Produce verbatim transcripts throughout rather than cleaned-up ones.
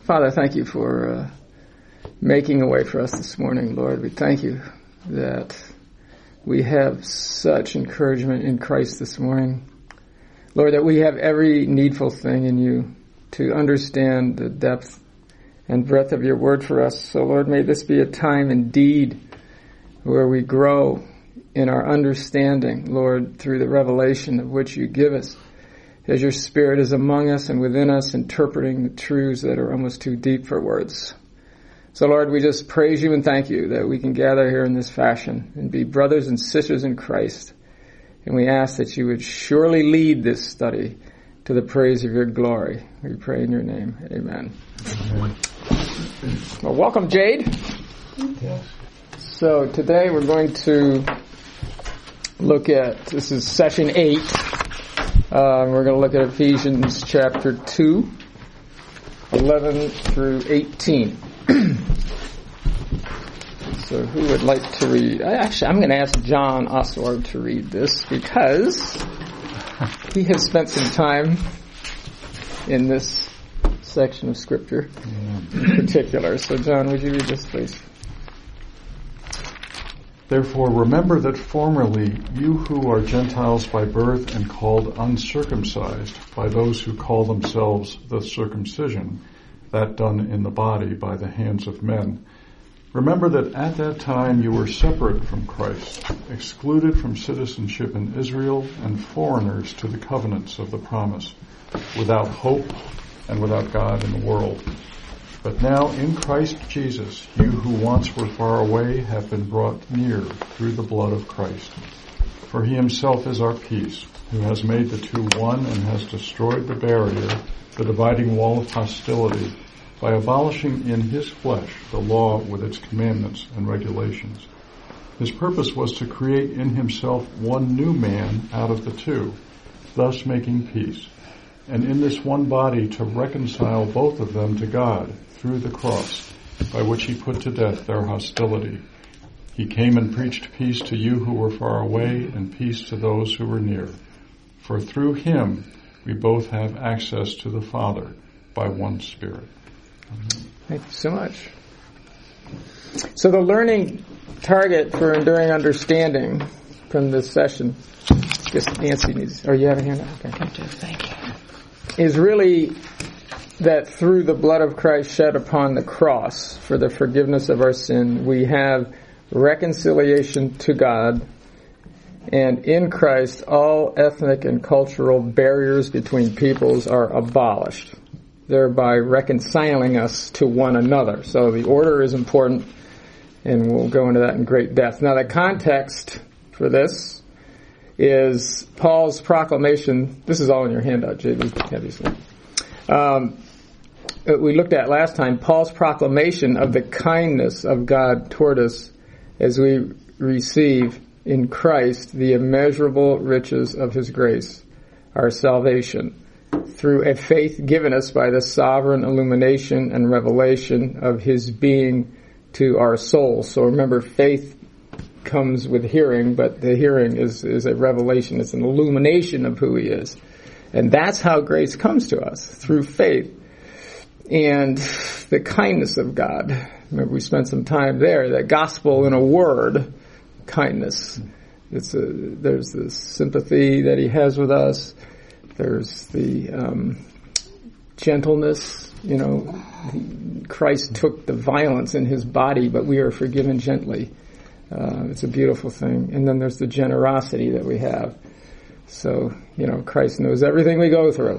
Father, thank you for uh, making a way for us this morning, Lord. We thank you that we have such encouragement in Christ this morning. Lord, that we have every needful thing in you to understand the depth and breadth of your word for us. So, Lord, may this be a time indeed where we grow in our understanding, Lord, through the revelation of which you give us, as your Spirit is among us and within us, interpreting the truths that are almost too deep for words. So, Lord, we just praise you and thank you that we can gather here in this fashion and be brothers and sisters in Christ. And we ask that you would surely lead this study to the praise of your glory. We pray in your name. Amen. Amen. Well, welcome, Jade. Yes. So today we're going to look at, this is session eight. Uh, we're going to look at Ephesians chapter two, eleven through eighteen. So who would like to read? Actually, I'm going to ask John Oswald to read this because he has spent some time in this section of Scripture in particular. So John, would you read this, please? Therefore, remember that formerly you who are Gentiles by birth and called uncircumcised by those who call themselves the circumcision, that done in the body by the hands of men, remember that at that time you were separate from Christ, excluded from citizenship in Israel and foreigners to the covenants of the promise, without hope and without God in the world. But now in Christ Jesus, you who once were far away have been brought near through the blood of Christ. For he himself is our peace, who has made the two one and has destroyed the barrier, the dividing wall of hostility, by abolishing in his flesh the law with its commandments and regulations. His purpose was to create in himself one new man out of the two, thus making peace, and in this one body to reconcile both of them to God through the cross, by which he put to death their hostility. He came and preached peace to you who were far away and peace to those who were near. For through him we both have access to the Father by one Spirit. Amen. Thank you so much. So the learning target for enduring understanding from this session, I guess Nancy needs, oh, you have a hand up? Okay. I do, thank you. Is really that through the blood of Christ shed upon the cross for the forgiveness of our sin, we have reconciliation to God, and in Christ all ethnic and cultural barriers between peoples are abolished, thereby reconciling us to one another. So the order is important, and we'll go into that in great depth. Now the context for this is Paul's proclamation. This is all in your handout, J B. Obviously. Um, we looked at last time Paul's proclamation of the kindness of God toward us as we receive in Christ the immeasurable riches of his grace, our salvation, through a faith given us by the sovereign illumination and revelation of his being to our souls. So remember, faith comes with hearing, but the hearing is, is a revelation. It's an illumination of who he is. And that's how grace comes to us, through faith. And the kindness of God. Remember, we spent some time there. The gospel in a word, kindness. It's a, there's the sympathy that he has with us. There's the um, gentleness. You know, Christ took the violence in his body, but we are forgiven gently. Uh, it's a beautiful thing. And then there's the generosity that we have. So, you know, Christ knows everything we go through.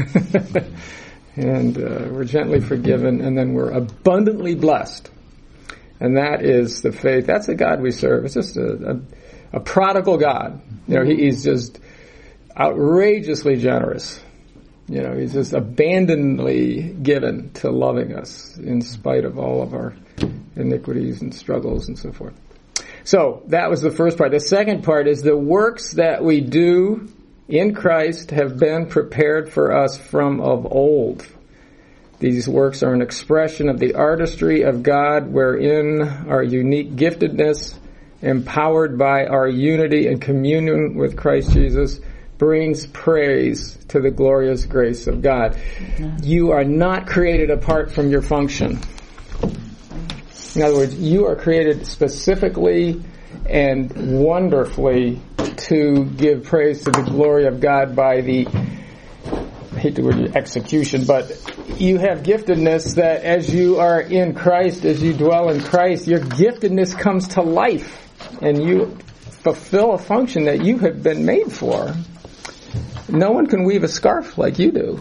And uh, we're gently forgiven, and then we're abundantly blessed. And that is the faith. That's the God we serve. It's just a, a, a prodigal God. You know, he, he's just outrageously generous. You know, he's just abandonedly given to loving us in spite of all of our iniquities and struggles and so forth. So that was the first part. The second part is the works that we do in Christ have been prepared for us from of old. These works are an expression of the artistry of God, wherein our unique giftedness, empowered by our unity and communion with Christ Jesus, brings praise to the glorious grace of God. You are not created apart from your function. In other words, you are created specifically and wonderfully to give praise to the glory of God by the, I hate the word execution, but you have giftedness that as you are in Christ, as you dwell in Christ, your giftedness comes to life and you fulfill a function that you have been made for. No one can weave a scarf like you do.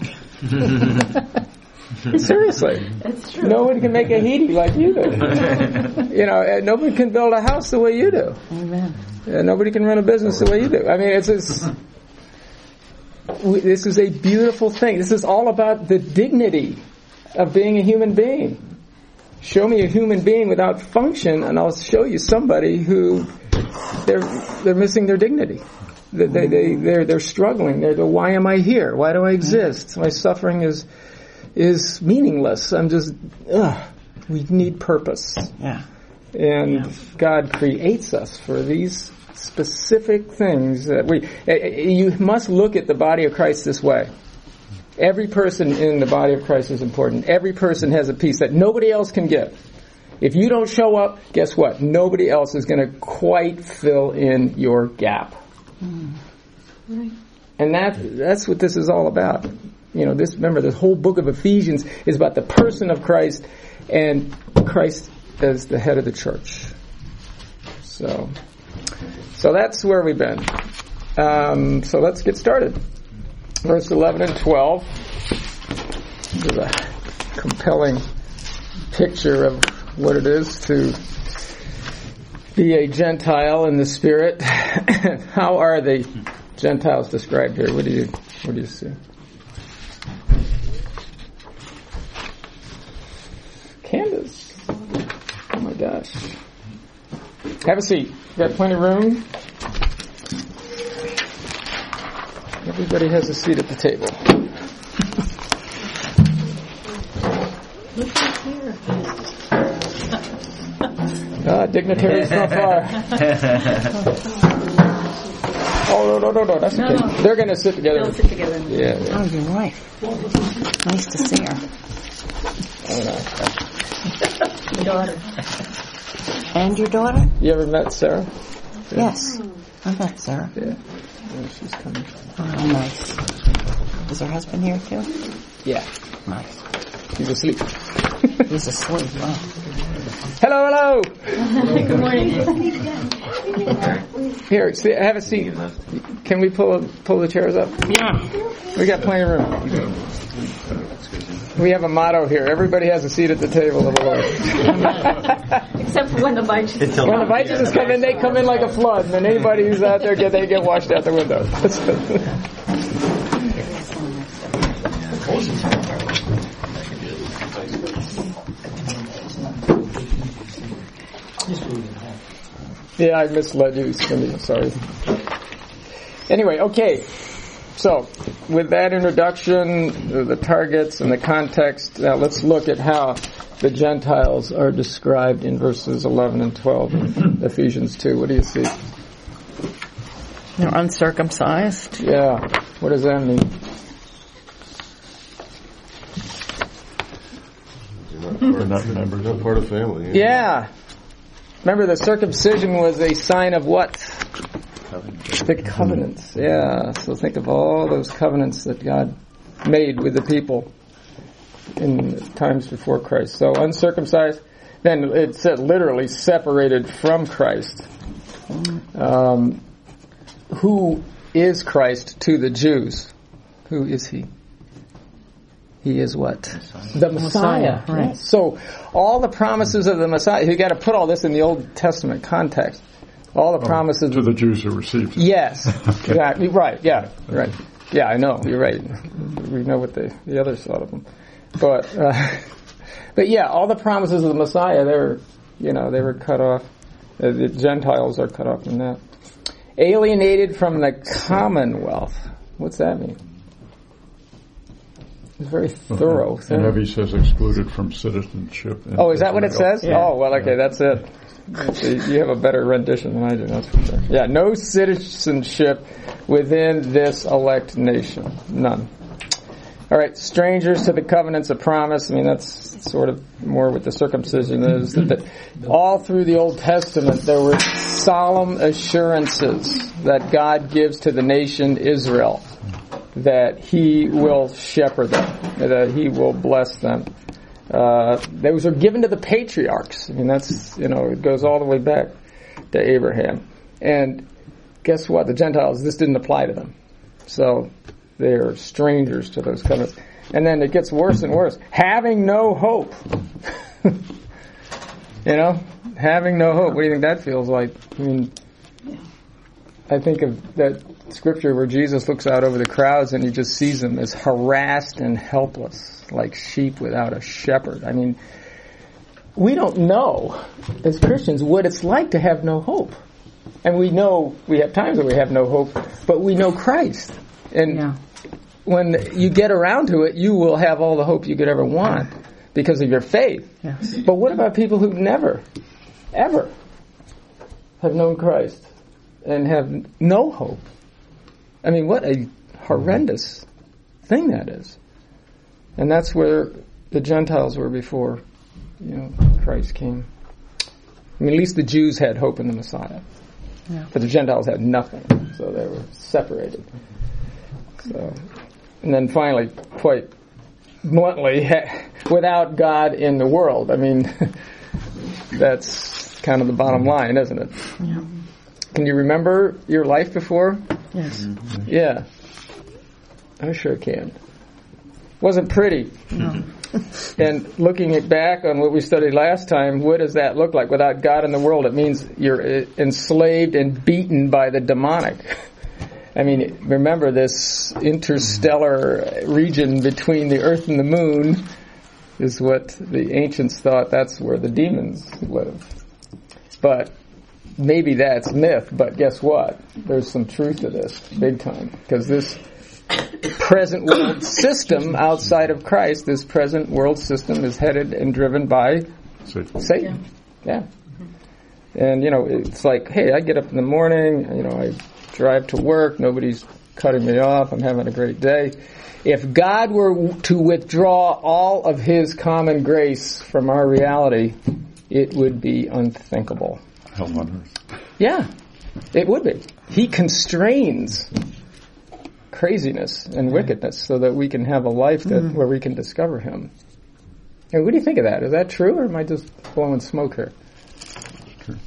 Seriously. That's true. No one can make a heaty like you do. You know, and nobody can build a house the way you do. Amen. And nobody can run a business the way you do. I mean, it's just, we, this is a beautiful thing. This is all about the dignity of being a human being. Show me a human being without function, and I'll show you somebody who they're they're missing their dignity. They they, they they're they're struggling. They're the, why am I here? Why do I exist? My suffering is is meaningless. I'm just ugh. We need purpose. Yeah. And Yeah. God creates us for these specific things that we, you must look at the body of Christ this way. Every person in the body of Christ is important. Every person has a piece that nobody else can give. If you don't show up, guess what? Nobody else is going to quite fill in your gap. Mm. Right. And that, that's what this is all about. You know, this, remember, this whole book of Ephesians is about the person of Christ and Christ as the head of the church. So, so that's where we've been. Um, so let's get started. Verse eleven and twelve. This is a compelling picture of what it is to be a Gentile in the Spirit. How are the Gentiles described here? What do you, what do you see? Candace. Oh my gosh. Have a seat. Got plenty of room. Everybody has a seat at the table. Look who's here. Ah, dignitaries from afar. Oh, no, no, no, no, that's No, okay. no. They're going to sit together. They'll sit together. Yeah, yeah. Oh, your wife. Nice to see her. Oh, no. Your daughter. And your daughter? You ever met Sarah? Yeah. Yes. I met Sarah. Yeah. Yeah, she's coming. Oh, nice. Is her husband here too? Yeah. Nice. He's asleep. He's asleep. Oh. Hello, hello. Good morning. Here, see, have a seat. Can we pull pull the chairs up? Yeah. We got plenty of room. We have a motto here. Everybody has a seat at the table of the Lord. Except for when the righteous. When the righteous come in, they come in like a flood. And then anybody who's out there, get they get washed out the window. Yeah, I misled you, Cindy. Sorry. Anyway, okay. So, with that introduction, the targets and the context, now let's look at how the Gentiles are described in verses eleven and twelve of Ephesians two. What do you see? They're uncircumcised. Yeah. What does that mean? We're not members, not part of family. Yeah. Yeah. Remember, the circumcision was a sign of what? The covenants. Yeah. So think of all those covenants that God made with the people in times before Christ. So uncircumcised, then it said literally separated from Christ. Um, who is Christ to the Jews? Who is he? He is what? The Messiah. Messiah, right. So all the promises of the Messiah, you got to put all this in the Old Testament context. All the promises to the Jews who received it. Yes. Exactly. Right. Yeah. Right. Yeah, I know. You're right. We know what the, the others thought of them. But, uh, but yeah, all the promises of the Messiah, they were, you know, they were cut off. Uh, the Gentiles are cut off from that. Alienated from the commonwealth. What's that mean? It's very thorough. And Evie says excluded from citizenship. Oh, is that what it says? Yeah. Oh, well, okay, that's it. You have a better rendition than I do, that's for sure. Yeah, no citizenship within this elect nation. None. All right, strangers to the covenants of promise. I mean, that's sort of more what the circumcision is. That the, all through the Old Testament, there were solemn assurances that God gives to the nation Israel that He will shepherd them, that He will bless them. Uh, those are given to the patriarchs. I mean, that's, you know, it goes all the way back to Abraham. And guess what? The Gentiles, this didn't apply to them. So they're strangers to those covenants. And then it gets worse and worse. Having no hope. You know? Having no hope. What do you think that feels like? I mean, I think of that scripture where Jesus looks out over the crowds and He just sees them as harassed and helpless, like sheep without a shepherd. I mean, we don't know, as Christians, what it's like to have no hope. And we know we have times where we have no hope, but we know Christ. And yeah. when you get around to it, you will have all the hope you could ever want because of your faith. Yes. But what about people who never, ever have known Christ and have no hope? I mean, what a horrendous thing that is. And that's where the Gentiles were before, you know, Christ came. I mean, at least the Jews had hope in the Messiah. Yeah. But the Gentiles had nothing, so they were separated. So, and then finally, quite bluntly, without God in the world. I mean, that's kind of the bottom line, isn't it? Yeah. Can you remember your life before? Yes. Yeah. I sure can. Wasn't pretty. No. And looking it back on what we studied last time, what does that look like? Without God in the world, it means you're enslaved and beaten by the demonic. I mean, remember this interstellar region between the earth and the moon is what the ancients thought that's where the demons live. But maybe that's myth, but guess what? There's some truth to this, big time. Because this present world system outside of Christ, this present world system is headed and driven by Satan. Satan. Yeah. And, you know, it's like, hey, I get up in the morning, you know, I drive to work, nobody's cutting me off, I'm having a great day. If God were to withdraw all of His common grace from our reality, it would be unthinkable. Hell on earth. Yeah, it would be. He constrains craziness and wickedness so that we can have a life that mm. where we can discover Him. And what do you think of that? Is that true, or am I just blowing smoke here? True.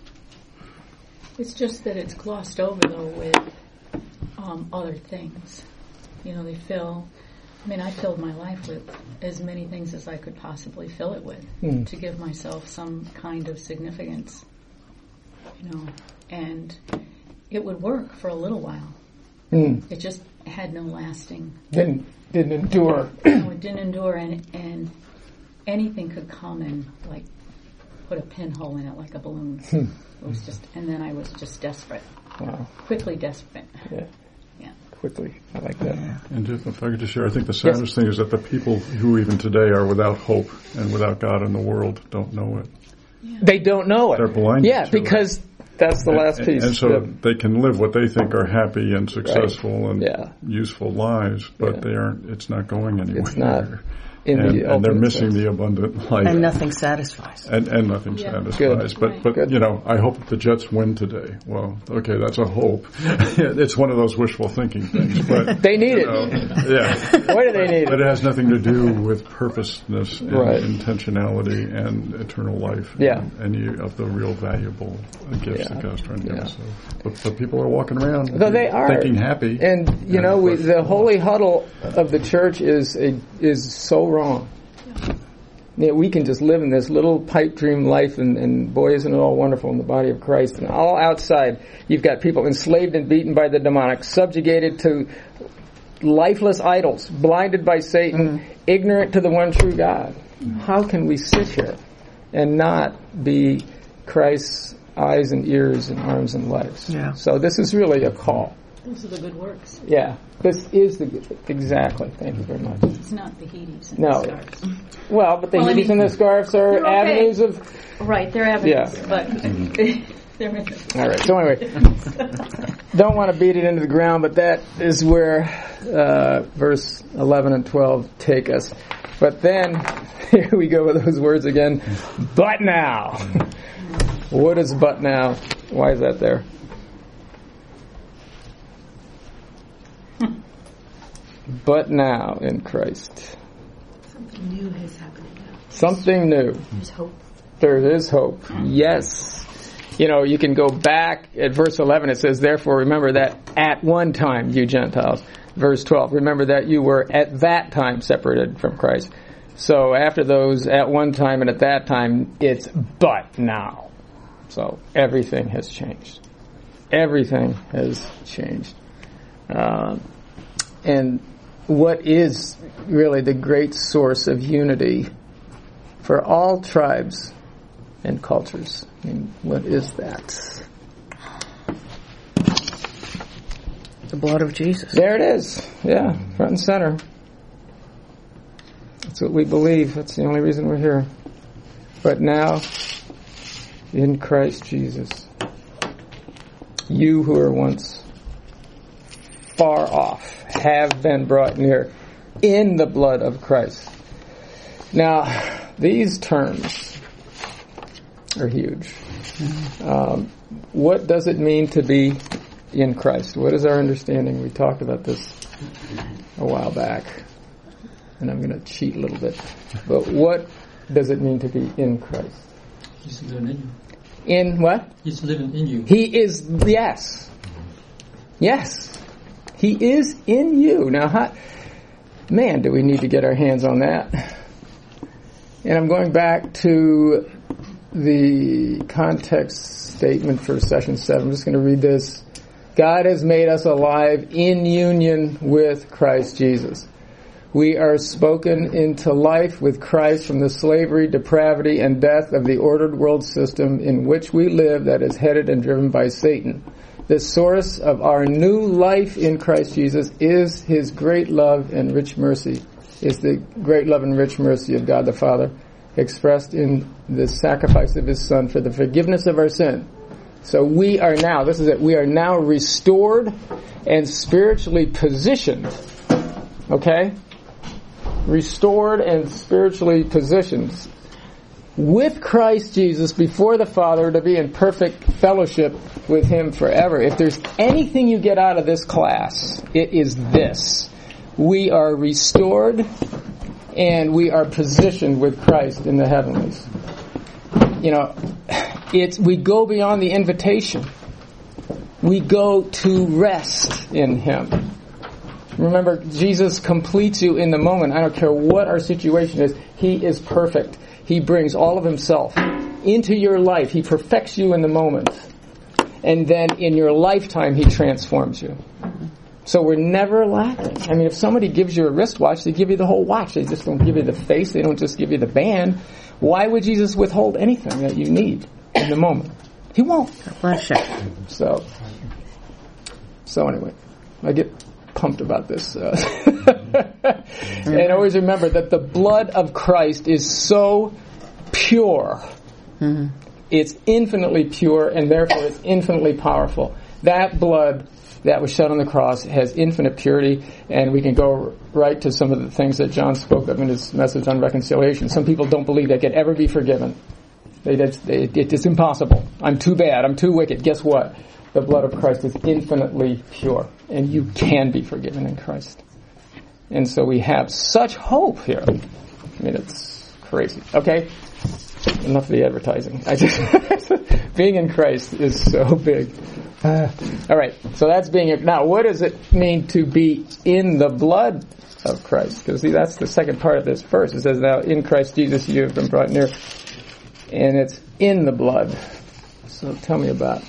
It's just that it's glossed over, though, with um, other things. You know, they fill... I mean, I filled my life with as many things as I could possibly fill it with mm. to give myself some kind of significance. You know, and it would work for a little while. Mm. It just had no lasting... Didn't, didn't endure. No, it didn't endure, and, and anything could come and, like, put a pinhole in it like a balloon. It was just... And then I was just desperate. Wow. Quickly desperate. Yeah. Yeah. Quickly. I like that. Yeah. And just, if I could just share, I think the saddest yes. thing is that the people who even today are without hope and without God in the world don't know it. Yeah. They don't know it. They're blinded Yeah, to because... it. That's the last piece. And, and so yeah. they can live what they think are happy and successful right. and yeah. useful lives, but yeah. they aren't. It's not going anywhere. It's not. In and, the and they're missing sense. the abundant life. And nothing satisfies. And, and nothing yeah. satisfies. Good. But, Right. but Good. you know, I hope the Jets win today. Well, okay, that's a hope. It's one of those wishful thinking things. But they need you know, it. Yeah. Why do they need But it? it has nothing to do with purposeness and right. intentionality and eternal life. Yeah. And any of the real valuable gifts Yeah. that God's trying to give Yeah. us. So, but, but people are walking around Though they are. thinking happy. And, you and know, we, but, the holy huddle of the church is a, is so wrong. Yeah, we can just live in this little pipe dream life, and, and boy, isn't it all wonderful in the body of Christ. And all outside, you've got people enslaved and beaten by the demonic, subjugated to lifeless idols, blinded by Satan, mm-hmm. ignorant to the one true God. Mm-hmm. How can we sit here and not be Christ's eyes and ears and arms and legs? Yeah. So this is really a call. Those are the good works. Yeah, this is the good, exactly. Thank you very much. It's not the Hades and no. the scarves. Well, but the well, Hades I mean, and the scarves are okay. avenues of... Right, they're avenues, yeah. but they're in the... All right, so anyway, don't want to beat it into the ground, but that is where uh, verse eleven and twelve take us. But then, here we go with those words again, but now. What is but now? Why is that there? But now in Christ. Something new is happening now. Something new. There's hope. There is hope. Yes. You know, you can go back at verse eleven. It says, therefore remember that at one time, you Gentiles. Verse twelve, remember that you were at that time separated from Christ. So after those, at one time and at that time, it's but now. So everything has changed. Everything has changed. Uh, and what is really the great source of unity for all tribes and cultures? I mean, what is that? The blood of Jesus. There it is. Yeah, front and center. That's what we believe. That's the only reason we're here. But now, in Christ Jesus, you who were once far off have been brought near in the blood of Christ. Now, these terms are huge. Um, what does it mean to be in Christ? What is our understanding? We talked about this a while back, and I'm going to cheat a little bit. But what does it mean to be in Christ? He's living in you. In what? He's living in you. He is, yes. Yes. He is in you. Now, how, man, do we need to get our hands on that. And I'm going back to the context statement for session seven. I'm just going to read this. God has made us alive in union with Christ Jesus. We are spoken into life with Christ from the slavery, depravity, and death of the ordered world system in which we live that is headed and driven by Satan. The source of our new life in Christ Jesus is His great love and rich mercy, is the great love and rich mercy of God the Father, expressed in the sacrifice of His Son for the forgiveness of our sin. So we are now, this is it, we are now restored and spiritually positioned. Okay? Restored and spiritually positioned with Christ Jesus before the Father to be in perfect fellowship with Him forever. If there's anything you get out of this class, it is this. We are restored and we are positioned with Christ in the heavenlies. You know, it's, we go beyond the invitation. We go to rest in Him. Remember, Jesus completes you in the moment. I don't care what our situation is. He is perfect. He brings all of Himself into your life. He perfects you in the moment. And then in your lifetime, He transforms you. So we're never lacking. I mean, if somebody gives you a wristwatch, they give you the whole watch. They just don't give you the face. They don't just give you the band. Why would Jesus withhold anything that you need in the moment? He won't. Bless you. So, so anyway, I get pumped about this. Uh, and always remember that the blood of Christ is so pure. Mm-hmm. It's infinitely pure, and therefore it's infinitely powerful. That blood that was shed on the cross has infinite purity, and we can go right to some of the things that John spoke of in his message on reconciliation. Some people don't believe they can ever be forgiven. They, they, it, it's impossible. I'm too bad. I'm too wicked. Guess what? The blood of Christ is infinitely pure, and you can be forgiven in Christ. And so we have such hope here. I mean, it's crazy. Okay? Enough of the advertising. I just being in Christ is so big. Uh, all right, so that's being... Now, what does it mean to be in the blood of Christ? Because, see, that's the second part of this verse. It says, now, in Christ Jesus you have been brought near. And it's in the blood. So tell me about...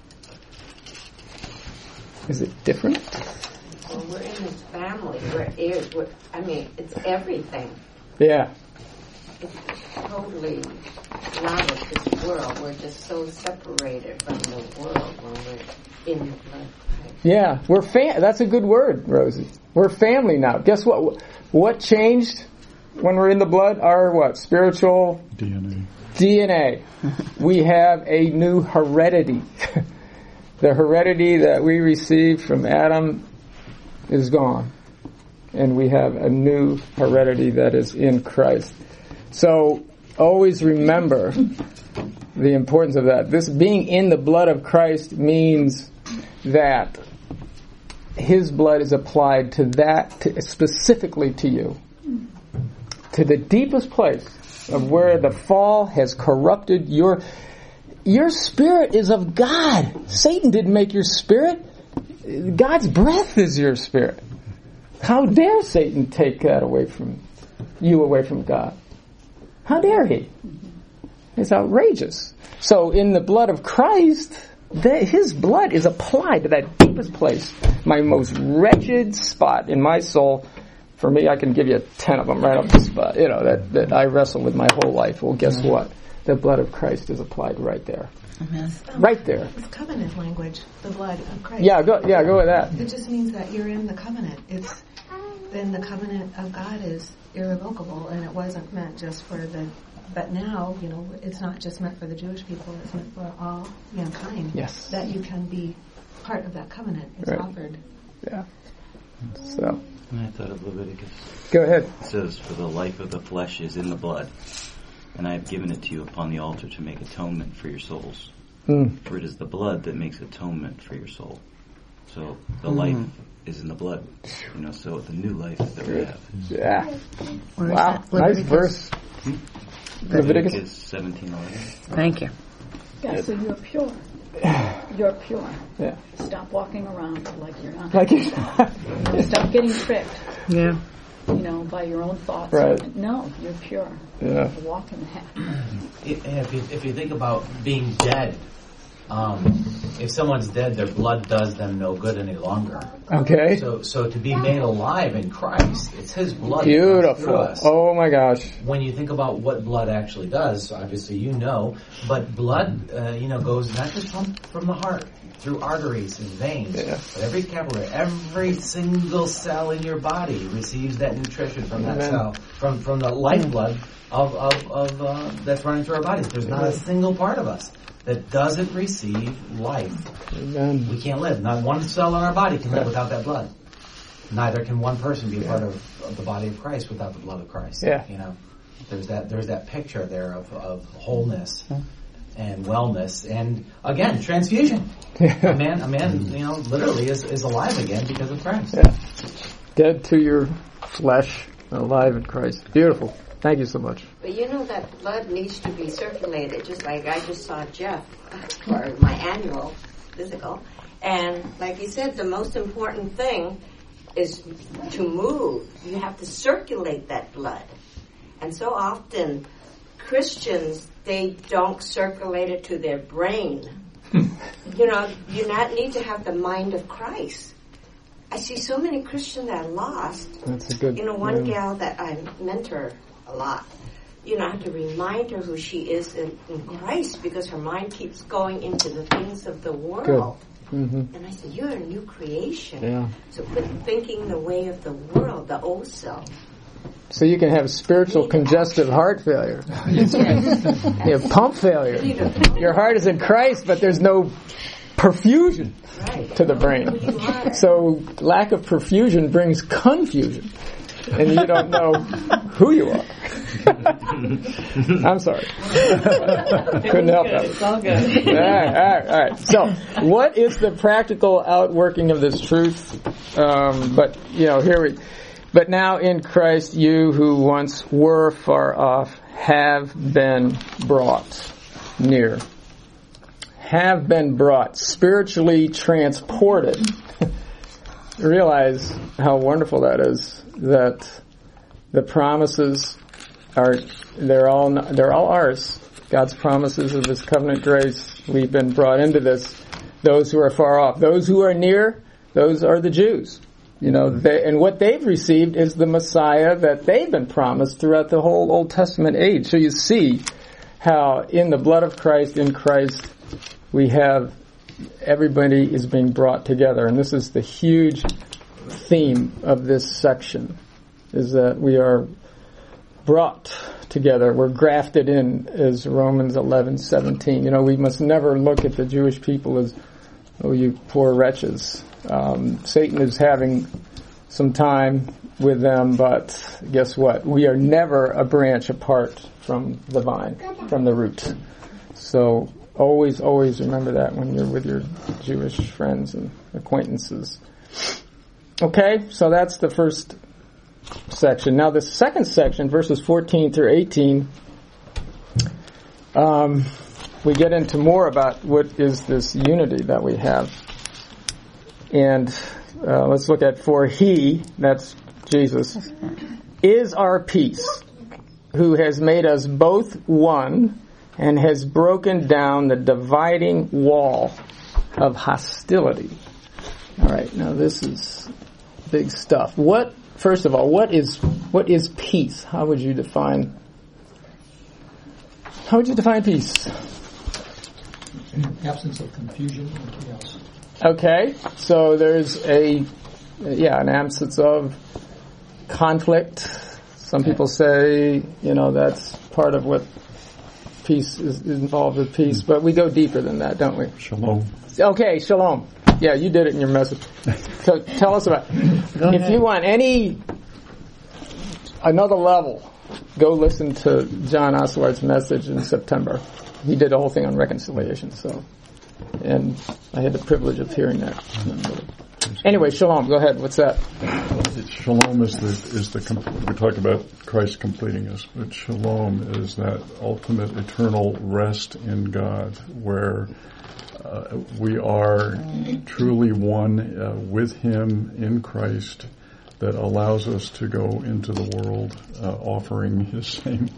Is it different? Well, we're in His family. We're heirs. We're, I mean, it's everything. Yeah. It's, totally not of this world. We're just so separated from the world when we're in the blood of Christ. Yeah, we're fam- that's a good word, Rosie. We're family now. Guess what? What changed when we're in the blood? Our what? Spiritual D N A. D N A. We have a new heredity. The heredity that we received from Adam is gone. And we have a new heredity that is in Christ. So always remember the importance of that. This being in the blood of Christ means that His blood is applied to that, to, specifically to you. To the deepest place of where the fall has corrupted your your spirit is of God. Satan didn't make your spirit. God's breath is your spirit. How dare Satan take that away from you, away from God? How dare he? It's outrageous. So in the blood of Christ, the, His blood is applied to that deepest place, my most wretched spot in my soul. For me, I can give you ten of them right off the spot, you know, that, that I wrestle with my whole life. Well, guess what? The blood of Christ is applied right there. Amen. Right there. It's covenant language, the blood of Christ. Yeah, go, yeah, go with that. It just means that you're in the covenant. It's then the covenant of God is irrevocable, and it wasn't meant just for the. But now, you know, it's not just meant for the Jewish people; it's meant for all mankind. Yes. That you can be part of that covenant. It's Right. offered. Yeah. So, I thought of Leviticus. go ahead. It says, "For the life of the flesh is in the blood, and I have given it to you upon the altar to make atonement for your souls. Mm. For it is the blood that makes atonement for your soul." So the Mm. life is in the blood. You know, so the new life that we have. Yeah. Where is Wow. that? Nice Leviticus? verse. Leviticus. Leviticus seventeen eleven. Thank you. Yeah, so you're pure. You're pure. Yeah. Stop walking around like you're not. Like you. Stop getting tricked, Yeah. you know, by your own thoughts. Right. No, you're pure. Yeah. Walk in the hat. If you, if you think about being dead, um, if someone's dead, their blood does them no good any longer. Okay. So, so to be made alive in Christ, it's His blood that comes through Beautiful. us. Oh my gosh. When you think about what blood actually does, obviously you know, but blood, uh, you know, goes not just from, from the heart, through arteries and veins, Yeah. but every capillary, every single cell in your body receives that nutrition from that Amen. cell, from from the lifeblood of of, of uh, that's running through our bodies. There's not a single part of us that doesn't receive life. Amen. We can't live. Not one cell in our body can live without that blood. Neither can one person be a part of, of the body of Christ without the blood of Christ. Yeah. You know, there's that there's that picture there of, of wholeness and wellness, and again, transfusion. A man, a man, you know, literally is, is alive again because of Christ. Yeah. Dead to your flesh, alive in Christ. Beautiful. Thank you so much. But you know that blood needs to be circulated, just like I just saw Jeff for my annual physical. And like he said, the most important thing is to move. You have to circulate that blood. And so often, Christians, they don't circulate it to their brain. You know, you not need to have the mind of Christ. I see so many Christians that are lost. That's a good. You know, one yeah. gal that I mentor a lot, you know, I have to remind her who she is in, in Christ because her mind keeps going into the things of the world. Mm-hmm. And I said, you're a new creation. Yeah. So quit thinking the way of the world, the old self. So you can have spiritual congestive heart failure. You have pump failure. Your heart is in Christ, but there's no perfusion Right. to the brain. So lack of perfusion brings confusion. And you don't know who you are. I'm sorry. Couldn't help that. It's all good. All right, all right, all right. So, what is the practical outworking of this truth? Um, but, you know, here we... But now in Christ, you who once were far off have been brought near. Have been brought, spiritually transported. Realize how wonderful that is, that the promises are, they're all, they're all ours. God's promises of His covenant grace, we've been brought into this. Those who are far off. Those who are near, those are the Jews. You know, they, and what they've received is the Messiah that they've been promised throughout the whole Old Testament age. So you see how in the blood of Christ, in Christ, we have everybody is being brought together. And this is the huge theme of this section, is that we are brought together. We're grafted in, as Romans eleven seventeen. You know, we must never look at the Jewish people as, oh, you poor wretches. Um, Satan is having some time with them, but guess what? We are never a branch apart from the vine, from the root. So always, always remember that when you're with your Jewish friends and acquaintances. Okay, so that's the first section. Now the second section, verses fourteen through eighteen, um, we get into more about what is this unity that we have. And uh, let's look at, for he, that's Jesus, is our peace, who has made us both one and has broken down the dividing wall of hostility. All right, now this is big stuff. What, first of all, what is what is peace? How would you define? How would you define peace? Absence of confusion and chaos. Okay, so there's a, yeah, an absence of conflict. Some people say, you know, that's part of what peace is, is involved with peace, but we go deeper than that, don't we? Shalom. Okay, shalom. Yeah, you did it in your message. So tell us about it. If you want any, another level, go listen to John Oswald's message in September. He did a whole thing on reconciliation, so. And I had the privilege of hearing that. Anyway, shalom. Go ahead. What's that? Shalom is the is the we talk about Christ completing us, but shalom is that ultimate eternal rest in God, where uh, we are truly one uh, with Him in Christ, that allows us to go into the world uh, offering His same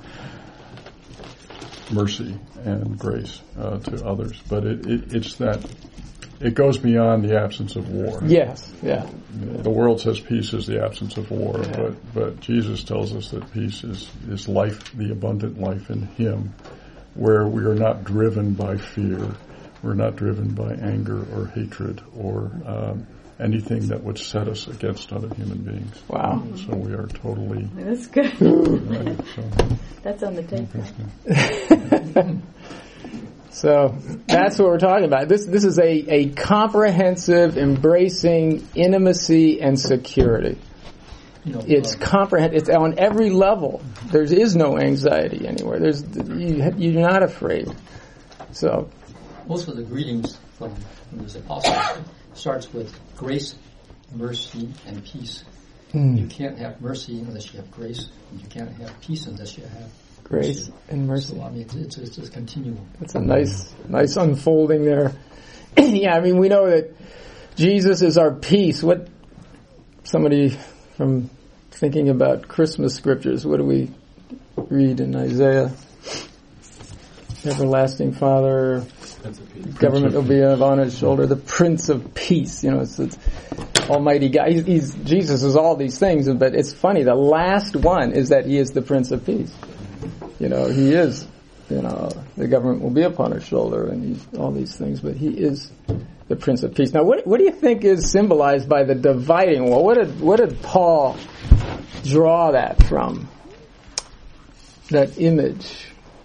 mercy and grace uh, to others. But it, it, it's that, it goes beyond the absence of war. Yes, yeah. The world says peace is the absence of war, yeah. but but Jesus tells us that peace is, is life, the abundant life in Him, where we are not driven by fear, we're not driven by anger or hatred or um, anything that would set us against other human beings. Wow. So we are totally... That's good. Right, so. That's on the tape. So that's what we're talking about. This this is a, a comprehensive, embracing intimacy and security. You know, it's uh, comprehend. It's on every level. There is no anxiety anywhere. There's you, you're not afraid. So most of the greetings from, from this apostle starts with grace, mercy, and peace. Mm. You can't have mercy unless you have grace, and you can't have peace unless you have grace mercy. and mercy. So I mean, it's it's, it's a continuum. It's a nice nice unfolding there. Yeah, I mean, we know that Jesus is our peace. What somebody from thinking about Christmas scriptures, what do we read in Isaiah? Everlasting Father, government will be on His shoulder, the Prince of Peace. You know, it's, it's Almighty God. He's, he's Jesus is all these things, but it's funny. The last one is that He is the Prince of Peace. You know, He is. You know, the government will be upon His shoulder, and he's, all these things. But He is the Prince of Peace. Now, what what do you think is symbolized by the dividing wall? What did what did Paul draw that from? That image.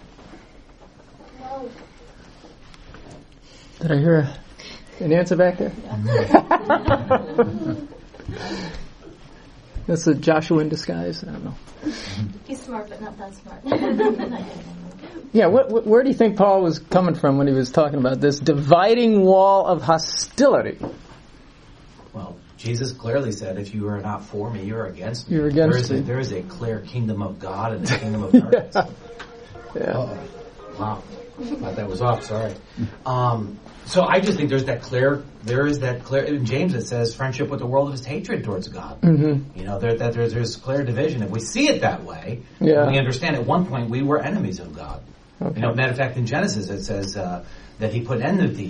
Did I hear a, an answer back there? That's a Joshua in disguise. I don't know. He's smart, but not that smart. Yeah, what, what, where do you think Paul was coming from when he was talking about this dividing wall of hostility? Well, Jesus clearly said, if you are not for me, you're against me. You're against there is me. A, there is a clear kingdom of God and a kingdom of darkness. Yeah. Yeah. Uh-oh. Wow. Thought that was off, sorry. Um, so I just think there's that clear, there is that clear, in James it says friendship with the world is hatred towards God. Mm-hmm. You know, there, that there's, there's clear division. If we see it that way, yeah. we understand at one point we were enemies of God. Okay. You know, matter of fact, in Genesis it says uh, that He put enmity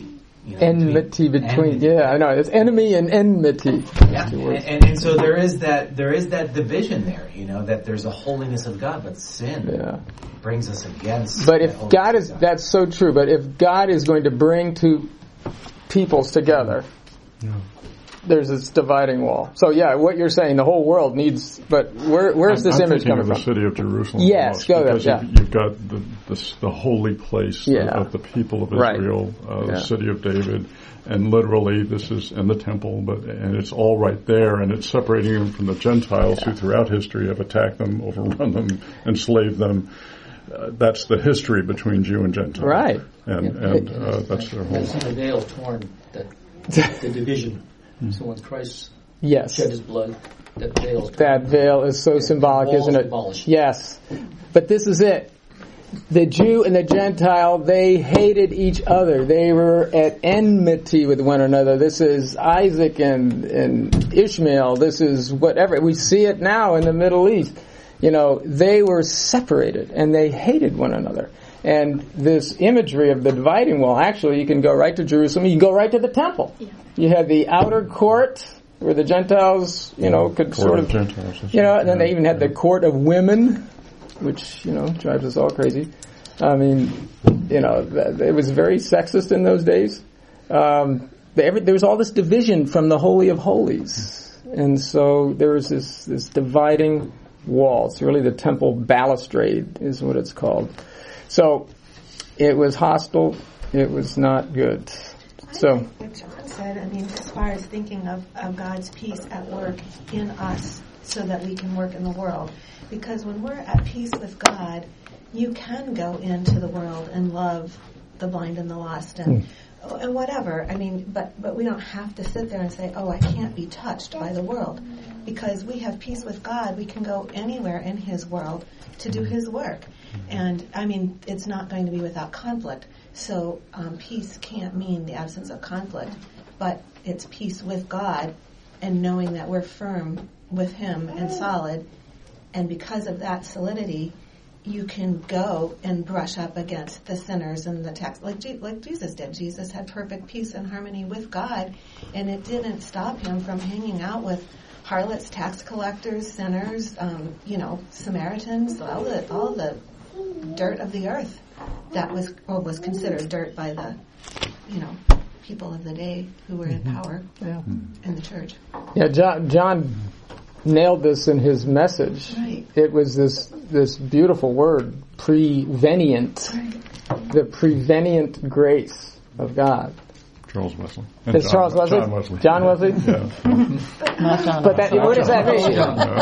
You know, enmity between, enmity. yeah, I know, it's enemy and enmity. Yeah, and, and, and so there is that there is that division there, you know, that there's a holiness of God, but sin yeah. brings us against. But if God is, God. That's so true, but if God is going to bring two peoples together, yeah. there's this dividing wall. So yeah, what you're saying, the whole world needs, but where, where's I'm, this I'm image coming of from? The city of Jerusalem. Yes, go there. Because Yeah. you've, you've got the, the the holy place yeah. of the people of right. Israel, uh, yeah. the city of David, and literally this is in the temple, but and it's all right there, and it's separating them from the Gentiles yeah. who throughout history have attacked them, overrun them, enslaved them. Uh, that's the history between Jew and Gentile. Right. And, yeah. and uh, that's their whole... That's the veil torn, that, the division. So when Christ yes. shed his blood, that veil... That veil is so symbolic, isn't it? Abolished. Yes. But this is it. The Jew and the Gentile, they hated each other. They were at enmity with one another. This is Isaac and, and Ishmael. This is whatever. We see it now in the Middle East. You know, they were separated and they hated one another. And this imagery of the dividing wall, actually, you can go right to Jerusalem. You can go right to the temple. Yeah. You had the outer court where the Gentiles, you know, could court sort of, Gentiles, you know, and then they even had the court of women, which, you know, drives us all crazy. I mean, you know, it was very sexist in those days. Um, every, there was all this division from the Holy of Holies. And so there was this, this dividing wall. It's really the temple balustrade is what it's called. So it was hostile. It was not good. So, like John said, I mean, as far as thinking of, of God's peace at work in us so that we can work in the world. Because when we're at peace with God, you can go into the world and love the blind and the lost and mm. and whatever. I mean, but, but we don't have to sit there and say, oh, I can't be touched by the world. Because we have peace with God, we can go anywhere in His world to do His work. And, I mean, it's not going to be without conflict. So um, peace can't mean the absence of conflict, but it's peace with God and knowing that we're firm with Him and solid. And because of that solidity, you can go and brush up against the sinners and the tax, like, G- like Jesus did. Jesus had perfect peace and harmony with God, and it didn't stop Him from hanging out with harlots, tax collectors, sinners, um, you know, Samaritans, all the all the dirt of the earth that was or was considered dirt by the, you know, people of the day who were in power yeah. in the church. Yeah, John, John nailed this in his message. Right. It was this this beautiful word, prevenient, right. the prevenient grace of God. Charles Wesley. And John, Charles Wesley? John Wesley. John Wesley? Yeah. but, Not John but that, what does that mean?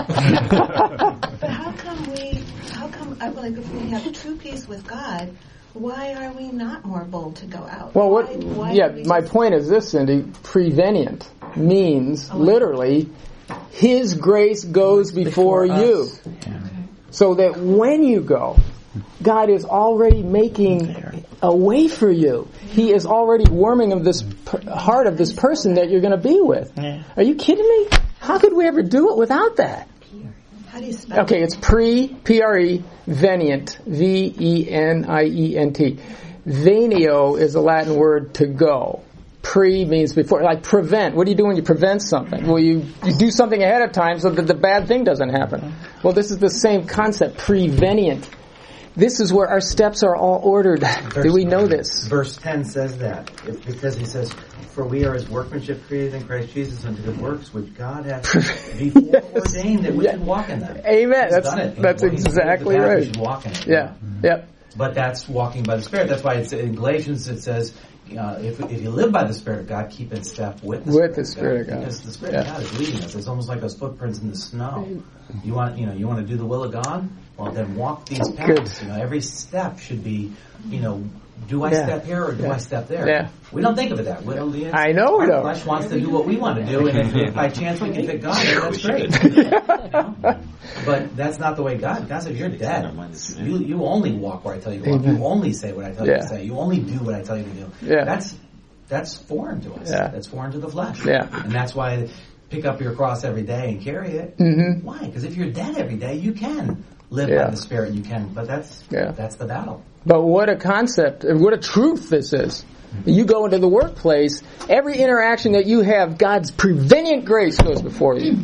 But how come we, how come, like if we have true peace with God, why are we not more bold to go out? Well, what, why, why yeah, my point is this, Cindy, prevenient means oh, literally His grace goes before, before you. Yeah. Okay. So that when you go, God is already making a way for you. He is already warming of this per- heart of this person that you're going to be with. Yeah. Are you kidding me? How could we ever do it without that? How do you spell Okay, it's pre, P R E, venient, V E N I E N T. Venio is a Latin word to go. Pre means before, like prevent. What do you do when you prevent something? Well, you, you do something ahead of time so that the bad thing doesn't happen. Well, this is the same concept, prevenient. This is where our steps are all ordered. Verse, Do we know this? Verse ten says that. It's because he says, for we are His workmanship created in Christ Jesus unto good works, which God hath before yes. ordained that we yeah. should walk in them. Amen. He's that's done it. that's He's exactly path, right. we should walk in it. Yeah. Mm-hmm. Yep. But that's walking by the Spirit. That's why it's in Galatians it says, uh, if if you live by the Spirit of God, keep in step with the with Spirit, the Spirit of God. Because the Spirit yeah. of God is leading us. It's almost like those footprints in the snow. You want you know you want to do the will of God? Well, then walk these paths. You know, every step should be, you know, do I yeah. step here or do yeah. I step there? Yeah. We don't think of it that way. Well, I know we don't. don't. Our flesh wants to do what we want to do, and if, if by chance we can pick God, that's great. You know? But that's not the way God. God says you're dead. You you only walk where I tell you to walk. You only say what I tell yeah. you to say. You only do what I tell you to do. Yeah. That's that's foreign to us. Yeah. That's foreign to the flesh. Yeah. And that's why pick up your cross every day and carry it. Mm-hmm. Why? Because if you're dead every day, you can live Yeah. by the Spirit, and you can. But that's Yeah. that's the battle. But what a concept, and what a truth this is. You go into the workplace, every interaction that you have, God's prevenient grace goes before you.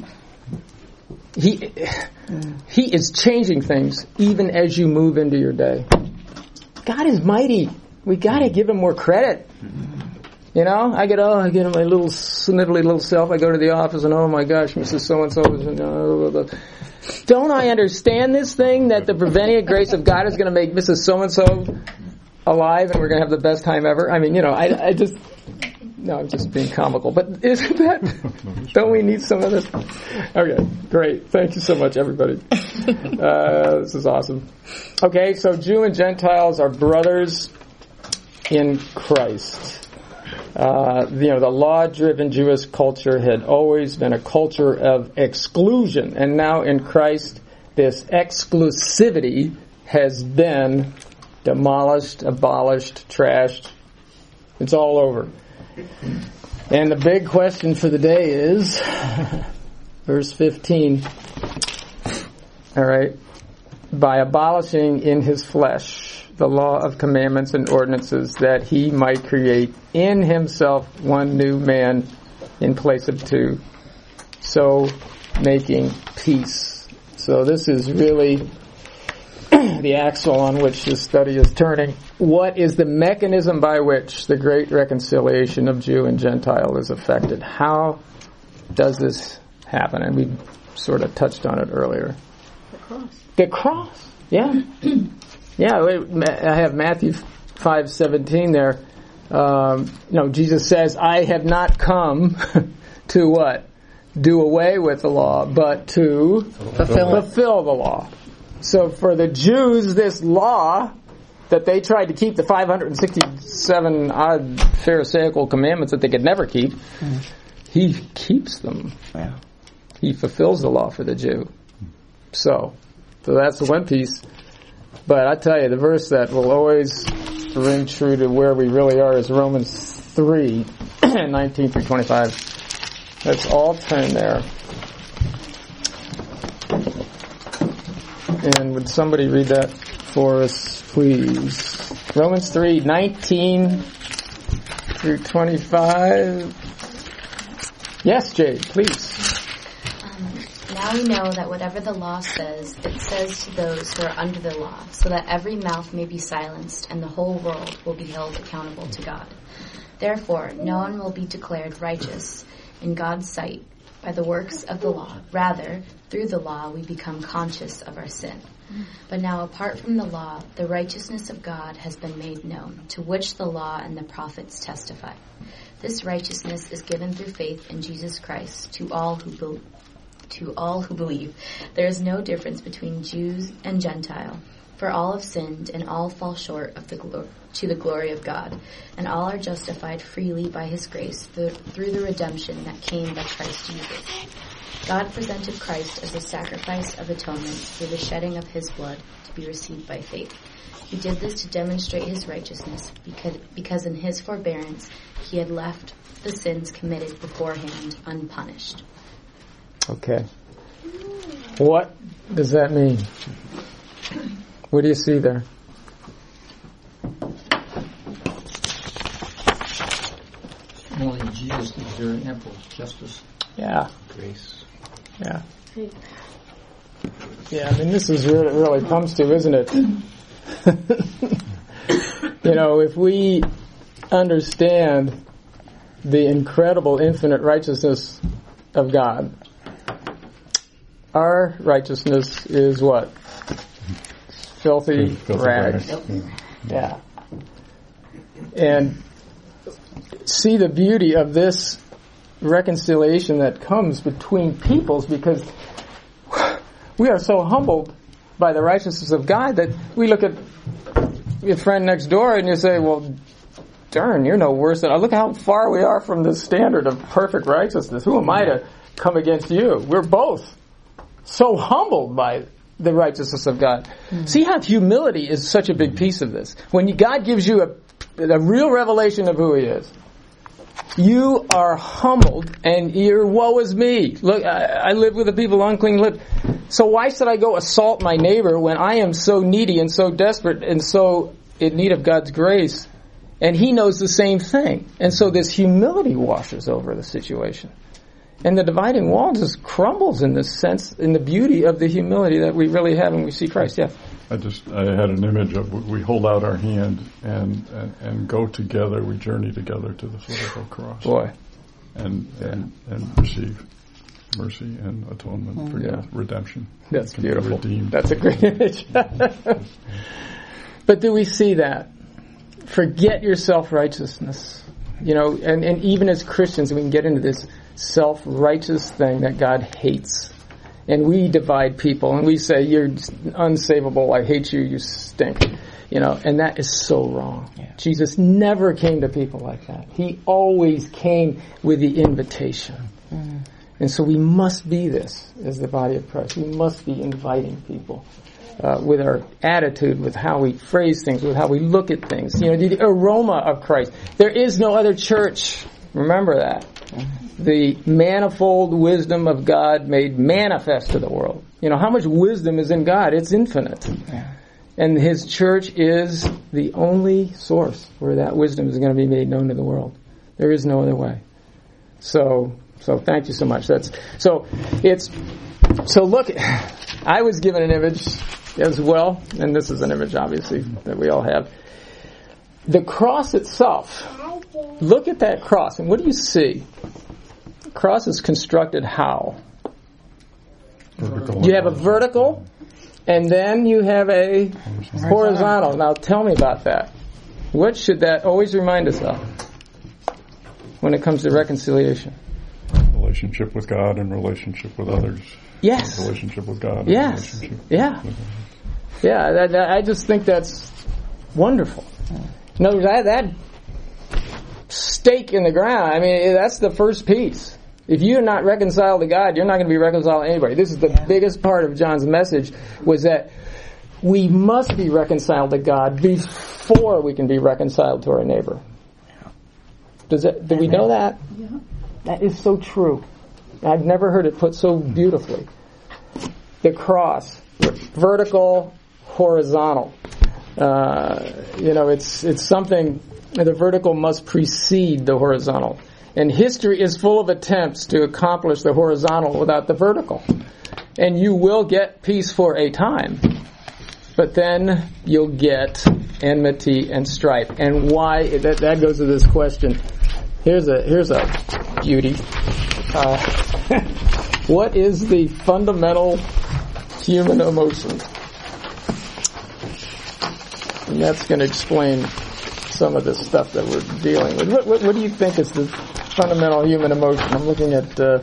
He, he is changing things even as you move into your day. God is mighty. We gotta give Him more credit. You know, I get, oh, I get my little snivelly little self, I go to the office and, oh my gosh, Missus So-and-so is, uh, don't I understand this thing that the prevenient grace of God is going to make Missus So-and-so alive and we're going to have the best time ever? I mean, you know, I, I just, no, I'm just being comical, but isn't that, don't we need some of this? Okay, great. Thank you so much, everybody. Uh, this is awesome. Okay, so Jew and Gentiles are brothers in Christ. Uh, you know, the law-driven Jewish culture had always been a culture of exclusion, and now in Christ, this exclusivity has been demolished, abolished, trashed. It's all over. And the big question for the day is, verse fifteen, all right, by abolishing in His flesh the law of commandments and ordinances, that He might create in Himself one new man in place of two, so making peace. So this is really the axle on which this study is turning. What is the mechanism by which the great reconciliation of Jew and Gentile is effected? How does this happen? And we sort of touched on it earlier. The cross. The cross, yeah. Yeah, I have Matthew five seventeen there. Um, you know, Jesus says, I have not come to what? Do away with the law, but to fulfill, fulfill the law. So for the Jews, this law that they tried to keep, the five hundred sixty-seven odd Pharisaical commandments that they could never keep, mm-hmm. He keeps them. Yeah. He fulfills the law for the Jew. So, so that's the one piece. But I tell you, the verse that will always ring true to where we really are is Romans three, nineteen through twenty-five. Let's all turn there. And would somebody read that for us, please? Romans three, nineteen through twenty-five. Yes, Jade, please. Now we know that whatever the law says, it says to those who are under the law, so that every mouth may be silenced and the whole world will be held accountable to God. Therefore, no one will be declared righteous in God's sight by the works of the law. Rather, through the law we become conscious of our sin. But now, apart from the law, the righteousness of God has been made known, to which the law and the prophets testify. This righteousness is given through faith in Jesus Christ to all who believe. To all who believe. There is no difference between Jews and Gentile, for all have sinned and all fall short of the glo- to the glory of God, and all are justified freely by His grace th- through the redemption that came by Christ Jesus. God presented Christ as a sacrifice of atonement through the shedding of His blood to be received by faith. He did this to demonstrate His righteousness, because, because in His forbearance He had left the sins committed beforehand unpunished. Okay. What does that mean? What do you see there? Only Jesus is very ample justice. Yeah. Grace. Yeah. Yeah, I mean, this is what it really comes to, isn't it? You know, if we understand the incredible infinite righteousness of God, our righteousness is what? Filthy, Filthy rags. rags. Yeah. And see the beauty of this reconciliation that comes between peoples, because we are so humbled by the righteousness of God that we look at your friend next door and you say, well, darn, you're no worse than I. Look how far we are from the standard of perfect righteousness. Who am I to come against you? We're both so humbled by the righteousness of God. Mm-hmm. See how humility is such a big piece of this. When you, God gives you a, a real revelation of who He is, You are humbled, and you're woe is me. Look, I, I live with the people unclean lips. So why should I go assault my neighbor when I am so needy and so desperate and so in need of God's grace? And he knows the same thing. And so this humility washes over the situation. And the dividing wall just crumbles in this sense, in the beauty of the humility that we really have when we see Christ. Yeah. I just, I had an image of we hold out our hand and, and, and go together, we journey together to the foot of the cross. Boy. And, and, and receive mercy and atonement for yeah. redemption. That's beautiful. Redeemed. That's a great image. But do we see that? Forget your self-righteousness. You know, and, and even as Christians, we can get into this self-righteous thing that God hates. And we divide people, and we say, you're unsavable, I hate you, you stink. You know, and that is so wrong. Yeah. Jesus never came to people like that. He always came with the invitation. Mm-hmm. And so we must be this as the body of Christ. We must be inviting people uh, with our attitude, with how we phrase things, with how we look at things. You know, the aroma of Christ. There is no other church. Remember that. The manifold wisdom of God made manifest to the world. You know, how much wisdom is in God? It's infinite. Yeah. And His church is the only source where that wisdom is going to be made known to the world. There is no other way. So, so thank you so much. That's, so it's, so look, I was given an image as well, and this is an image obviously that we all have. The cross itself, look at that cross, and what do you see? The cross is constructed how? Vertical. You have a vertical, and then you have a horizontal. horizontal. Now tell me about that. What should that always remind us of when it comes to reconciliation? Relationship with God and relationship with others. Yes. Relationship with God and yes. relationship yeah. with others. Yeah, that, that, I just think that's wonderful. In other words, that, that stake in the ground, I mean, that's the first piece. If you're not reconciled to God, you're not going to be reconciled to anybody. This is the yeah. biggest part of John's message, was that we must be reconciled to God before we can be reconciled to our neighbor. Does that, do we know that? Yeah. That is so true. I've never heard it put so beautifully. The cross, vertical, horizontal. Uh, you know, it's it's something, the vertical must precede the horizontal. And history is full of attempts to accomplish the horizontal without the vertical. And you will get peace for a time, but then you'll get enmity and strife. And why? That, that goes to this question. Here's a here's a beauty. Uh, what is the fundamental human emotion? And that's going to explain some of this stuff that we're dealing with. What, what, what do you think is the fundamental human emotion? I'm looking at... Uh,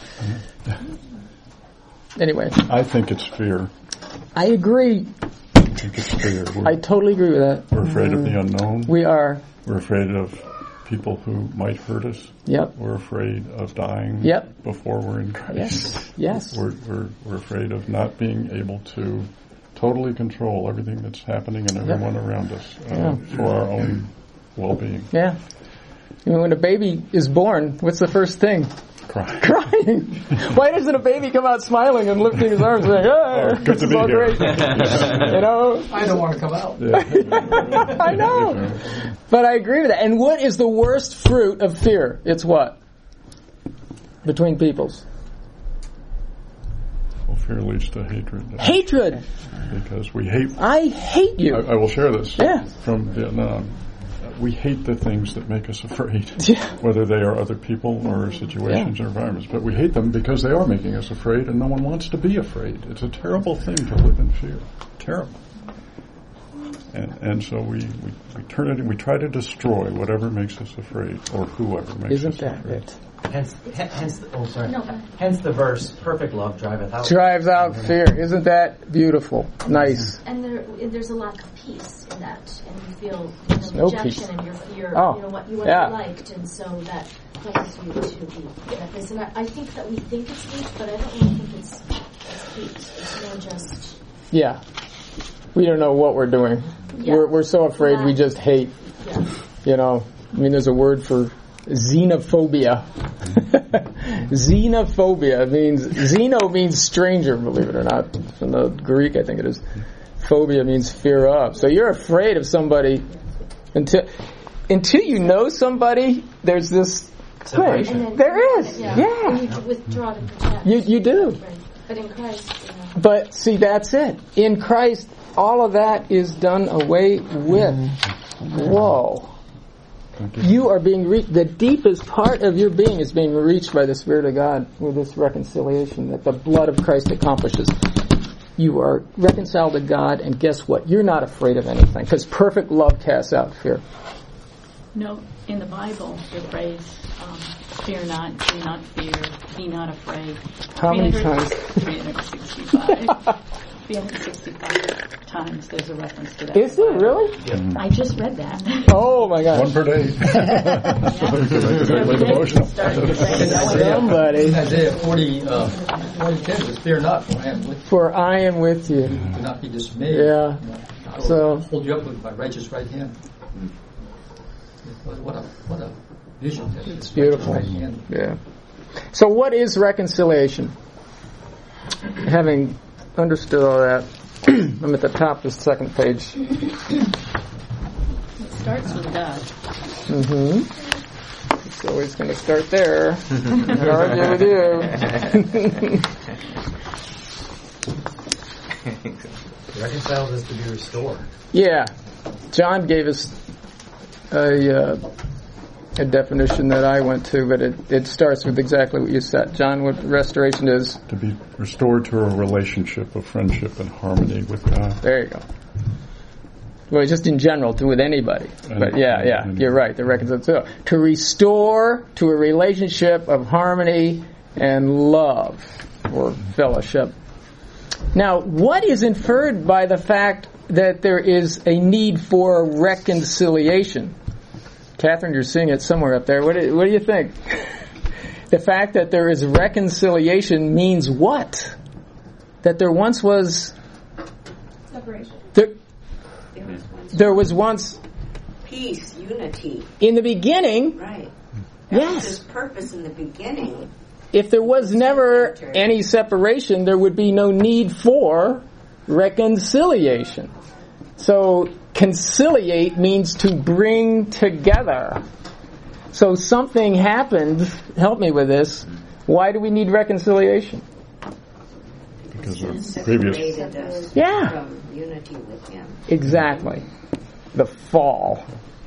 anyway. I think it's fear. I agree. I think it's fear. We're, I totally agree with that. We're afraid of the unknown. We are. We're afraid of people who might hurt us. Yep. We're afraid of dying yep. before we're in Christ. Yes. Yes. We're, we're, we're afraid of not being able to totally control everything that's happening and everyone yep. around us uh, yeah. for our own well-being. Yeah. I mean, when a baby is born, what's the first thing? Crying. Crying. Why doesn't a baby come out smiling and lifting his arms like, oh, oh this is all here. great. You know? I don't want to come out. Yeah. I know. But I agree with that. And what is the worst fruit of fear? It's what? Between peoples. Well, fear leads to hatred. Hatred. Because we hate. I hate you. I, I will share this yeah. from Vietnam. We hate the things that make us afraid, yeah. whether they are other people or situations yeah. or environments. But we hate them because they are making us afraid, and no one wants to be afraid. It's a terrible thing to live in fear. Terrible. And and so we, we, we turn it, we try to destroy whatever makes us afraid, or whoever makes Isn't us that afraid. It? Hence, hence, oh sorry. No. Hence the verse, perfect love driveth out. Drives out fear. Isn't that beautiful? Nice. And there, there's a lack of peace in that, and you feel you know, no rejection peace. and your fear, oh. you know, what you yeah. liked, and so that causes you to be in that place. And I, I think that we think it's hate, but I don't really think it's, it's hate. It's more just... Yeah. We don't know what we're doing. Yeah. We're, we're so afraid yeah. we just hate. Yeah. You know, I mean, there's a word for xenophobia. Xenophobia means, xeno means stranger, believe it or not. From the Greek, I think it is. Phobia means fear of. So you're afraid of somebody until until you know somebody. There's this thing. There is. Yeah. yeah. You need to withdraw to protect. You you do. Right. But in Christ. You know. But see, that's it. In Christ, all of that is done away with. Whoa. You are being reached. The deepest part of your being is being reached by the Spirit of God with this reconciliation that the blood of Christ accomplishes. You are reconciled to God, and guess what? You're not afraid of anything, because perfect love casts out fear. No, in the Bible, the phrase, um, fear not, do not fear, be not afraid. How many times? three hundred sixty-five three hundred sixty-five times there's a reference to that. Is there really? Yeah. I just read that. Oh my God. One per day. Somebody. Isaiah forty, uh, forty ten says, fear not, for I am with you. For I am with you. Do not be dismayed. Yeah. I will So hold you up with my righteous right hand. What a, what a vision. It's beautiful. Right hand. Yeah. So what is reconciliation? Having understood all that, I'm at the top of the second page. It starts with God. Mm-hmm. So he's going to start there. I'll argue with you. Reconciled is to be restored. Yeah. John gave us a, uh, a definition that I went to, but it, it starts with exactly what you said. John, what restoration is? To be restored to a relationship of friendship and harmony with God. There you go. Well, just in general, to with anybody. But yeah, yeah, you're right. The reconciliation. To restore to a relationship of harmony and love or fellowship. Now, what is inferred by the fact that there is a need for reconciliation? Catherine, you're seeing it somewhere up there. What do, what do you think? The fact that there is reconciliation means what? That there once was... Separation. There, There was once there was once... peace, unity. In the beginning... Right. That Yes. was his purpose in the beginning. If there was never any separation, there would be no need for reconciliation. So, conciliate means to bring together. So something happened, help me with this, why do we need reconciliation? Because of Separated previous... us Yeah. from unity with him. Exactly. The fall.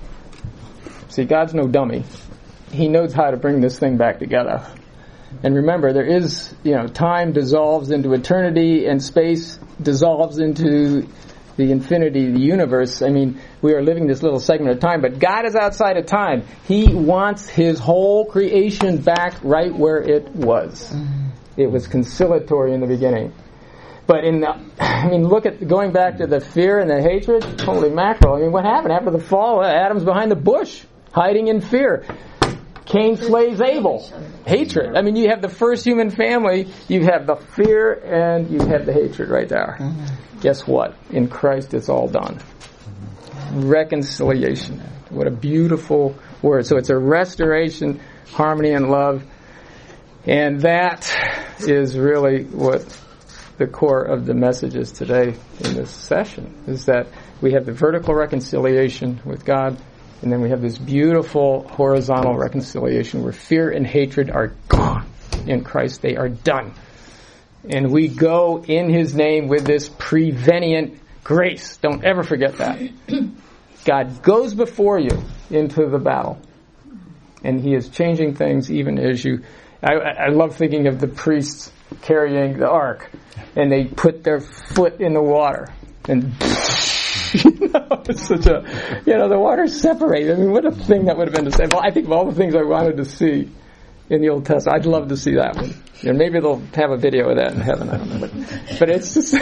See, God's no dummy. He knows how to bring this thing back together. And remember, there is, you know, time dissolves into eternity and space dissolves into the infinity of the universe. I mean, we are living this little segment of time, but God is outside of time. He wants His whole creation back right where it was. It was conciliatory in the beginning. But in the, I mean, look at, going back to the fear and the hatred, holy mackerel. I mean, what happened after the fall? Adam's behind the bush, hiding in fear. Cain slays Abel. Hatred. I mean, you have the first human family, you have the fear, and you have the hatred right there. Mm-hmm. Guess what? In Christ, it's all done. Mm-hmm. Reconciliation. What a beautiful word. So it's a restoration, harmony, and love. And that is really what the core of the message is today in this session, is that we have the vertical reconciliation with God, and then we have this beautiful horizontal reconciliation where fear and hatred are gone. In Christ, they are done. And we go in His name with this prevenient grace. Don't ever forget that. God goes before you into the battle. And He is changing things even as you... I, I love thinking of the priests carrying the ark. And they put their foot in the water. And... you know, it's such a, you know, the water's separated. I mean, what a thing that would have been to say. Well, I think of all the things I wanted to see in the Old Testament, I'd love to see that one. You know, maybe they'll have a video of that in heaven. I don't know, but, but it's just.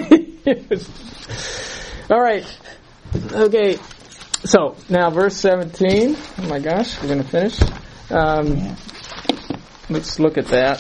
All right. Okay. So now, verse seventeen. Oh my gosh, we're going to finish. Um, let's look at that.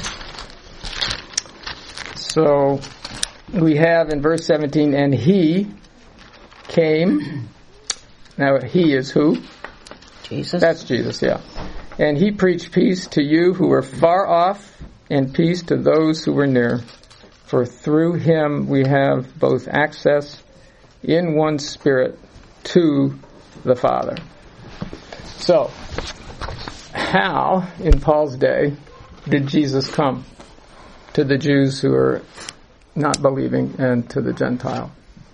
So we have in verse seventeen, and He came. Now, He is who? Jesus. That's Jesus, yeah. And he preached peace to you who were far off and peace to those who were near. For through him we have both access in one Spirit to the Father. So, how, in Paul's day, did Jesus come to the Jews who are not believing and to the Gentile?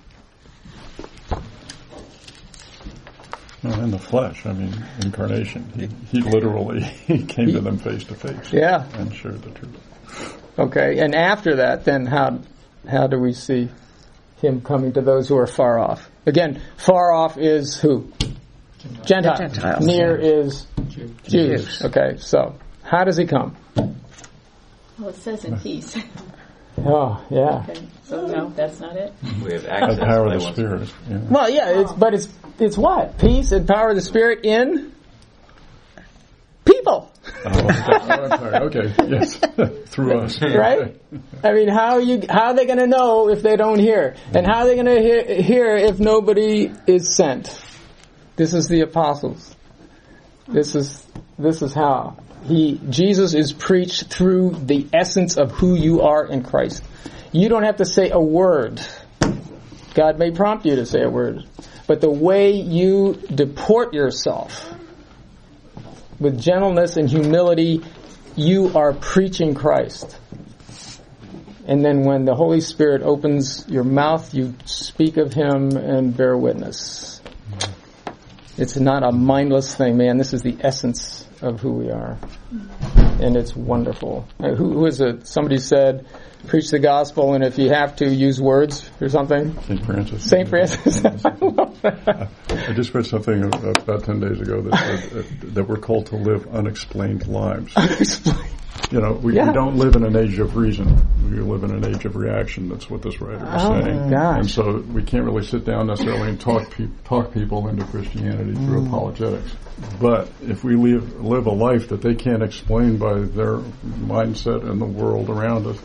No, in the flesh, I mean, incarnation. He, he literally he came he, to them face to face. Yeah. And shared the truth. Okay, and after that, then how how do we see him coming to those who are far off? Again, far off is who? Gentiles. Gentiles. Near is Jews. Jews. Okay, so how does he come? Well, it says in peace. Oh, yeah. Okay, so no, that's not it. We have The access. power by of the one Spirit. Yeah. Well, yeah, it's, but it's it's what? Peace and power of the Spirit in people. Oh, okay. Okay, yes. Through us. Right? I mean, how are you? How are they going to know if they don't hear? And how are they going to hear, hear if nobody is sent? This is the apostles. This is this is how he Jesus is preached through the essence of who you are in Christ. You don't have to say a word. God may prompt you to say a word, but the way you deport yourself with gentleness and humility, you are preaching Christ. And then when the Holy Spirit opens your mouth, you speak of him and bear witness. It's not a mindless thing, man. This is the essence of who we are. And it's wonderful. Uh, who, who is it? Somebody said, preach the gospel, and if you have to, use words or something. Saint Francis. Saint Francis. I love that. I just read something about ten days ago that said that we're called to live unexplained lives. Unexplained. You know, we, yeah. we don't live in an age of reason. We live in an age of reaction. That's what this writer is oh saying. My gosh. And so we can't really sit down necessarily and talk pe- talk people into Christianity mm. through apologetics. But if we live, live a life that they can't explain by their mindset and the world around us,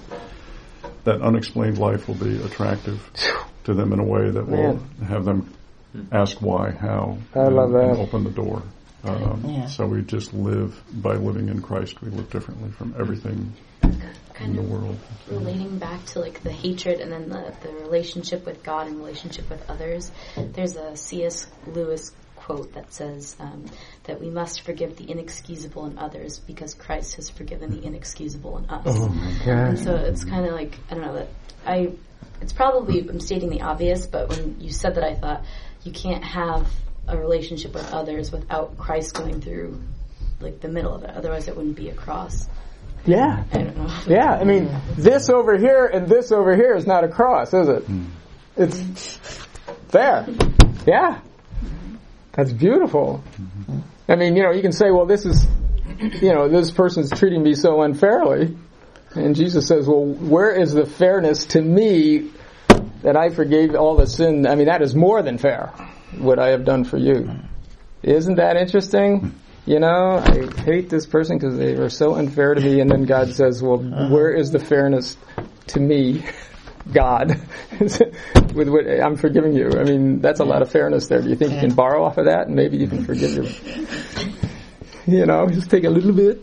that unexplained life will be attractive to them in a way that will Man. have them ask why, how, I and, love that. and open the door. Um, yeah. So we just live, by living in Christ, we live differently from everything kind in the of world. Relating back to like the hatred and then the, the relationship with God and relationship with others, there's a C S Lewis quote that says um, that we must forgive the inexcusable in others because Christ has forgiven the inexcusable in us. Oh my God. And so it's kind of like, I don't know, that I, it's probably, I'm stating the obvious, but when you said that, I thought you can't have a relationship with others without Christ going through like the middle of it. Otherwise it wouldn't be a cross. Yeah. I don't know. Yeah, I mean, this over here and this over here is not a cross, is it? Mm. It's there. Yeah. That's beautiful. Mm-hmm. I mean, you know, you can say, well, this is, you know, this person's treating me so unfairly. And Jesus says, well, where is the fairness to me that I forgave all the sin? I mean, that is more than fair, what I have done for you. Isn't that interesting? You know, I hate this person because they were so unfair to me. And then God says, well, where is the fairness to me, God? With what I'm forgiving you. I mean, that's a lot of fairness there. Do you think you can borrow off of that and maybe you can forgive you? You know, just take a little bit.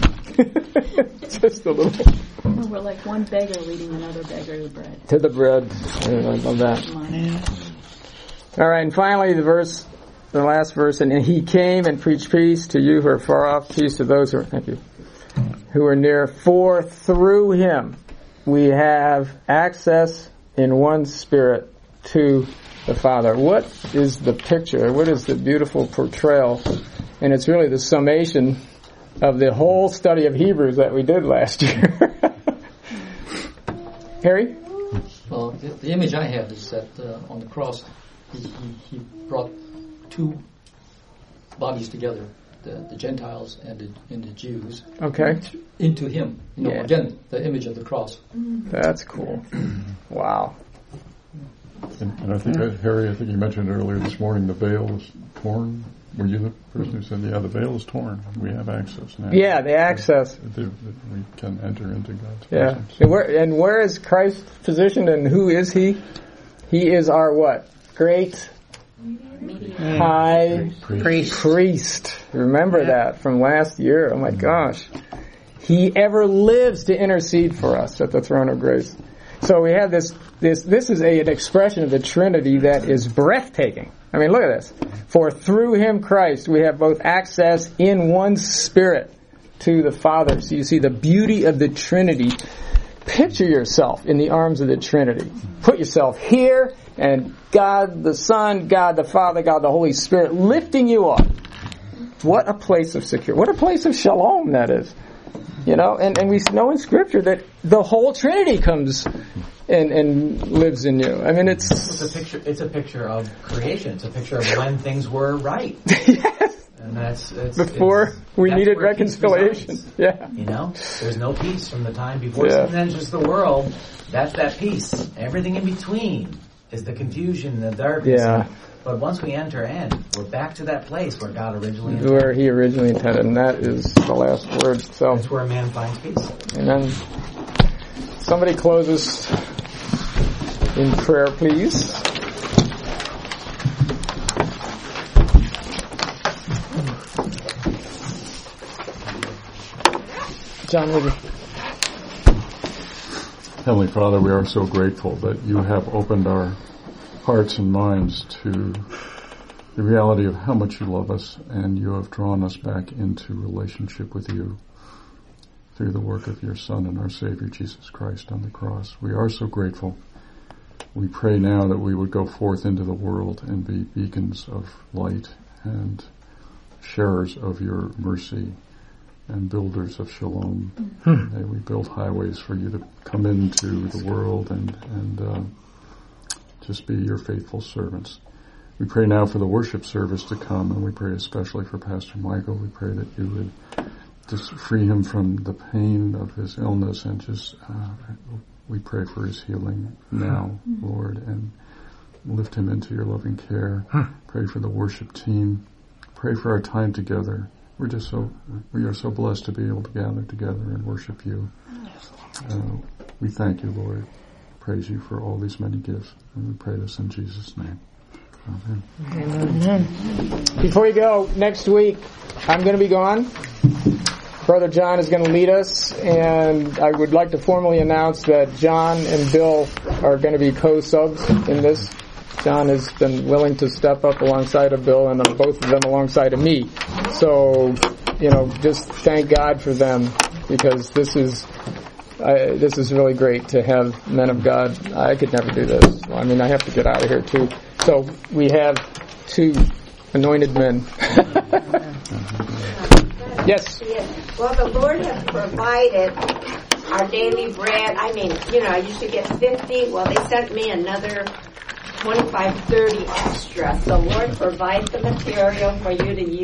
Just a little. Well, we're like one beggar leading another beggar to the bread. To the bread. Yeah, I love that. All right, and finally the verse, the last verse, and he came and preached peace to you who are far off, peace to those who are, thank you, who are near. For through him we have access in one Spirit to the Father. What is the picture? What is the beautiful portrayal? And it's really the summation of the whole study of Hebrews that we did last year. Harry? Well, the, the image I have is that uh, on the cross, he, he, he brought two bodies together, the, the Gentiles and the, and the Jews. Okay. Into him. You know, yeah. Again, the image of the cross. That's cool. Wow. And, and I think, uh, Harry, I think you mentioned earlier this morning the veil is torn. Were you the person who said, yeah, the veil is torn. We have access now. Yeah, the access. The, the, we can enter into God's yeah. presence. And where, and where is Christ positioned and who is he? He is our what? Great high priest. priest. Remember yeah. that from last year. Oh my gosh. He ever lives to intercede for us at the throne of grace. So we have this, this, this is a, an expression of the Trinity that is breathtaking. I mean, look at this. For through him, Christ, we have both access in one Spirit to the Father. So you see the beauty of the Trinity. Picture yourself in the arms of the Trinity. Put yourself here, and God the Son, God the Father, God the Holy Spirit lifting you up. What a place of security. What a place of shalom that is. You know, and, and we know in Scripture that the whole Trinity comes and, and lives in you. I mean, it's... It's a picture, it's a picture of creation. It's a picture of when things were right. Yes. And that's, it's, before it's, we that's needed reconciliation. Yeah. You know, there's no peace from the time before yeah. sin enters the world. That's that peace. Everything in between is the confusion, the darkness. Yeah. But once we enter in, we're back to that place where God originally intended. Where He originally intended, and that is the last word. So that's where a man finds peace. And then somebody closes in prayer, please. John, would you? Heavenly Father, we are so grateful that you have opened our hearts and minds to the reality of how much you love us, and you have drawn us back into relationship with you through the work of your Son and our Savior, Jesus Christ, on the cross. We are so grateful. We pray now that we would go forth into the world and be beacons of light and sharers of your mercy and builders of shalom. Hmm. May we build highways for you to come into the world and, and uh, just be your faithful servants. We pray now for the worship service to come, and we pray especially for Pastor Michael. We pray that you would just free him from the pain of his illness, and just uh, we pray for his healing now, mm-hmm. Lord, and lift him into your loving care. Hmm. Pray for the worship team. Pray for our time together. We're just so, we are so blessed to be able to gather together and worship you. Uh, we thank you, Lord. Praise you for all these many gifts. And we pray this in Jesus' name. Amen. Amen. Before you go, next week, I'm going to be gone. Brother John is going to lead us, and I would like to formally announce that John and Bill are going to be co-subs in this. John has been willing to step up alongside of Bill, and both of them alongside of me. So, you know, just thank God for them, because this is I, this is really great to have men of God. I could never do this. I mean, I have to get out of here too. So we have two anointed men. Yes. Yes. Well, the Lord has provided our daily bread. I mean, you know, I used to get fifty. Well, they sent me another twenty-five, thirty extra. So Lord provides the material for you to use.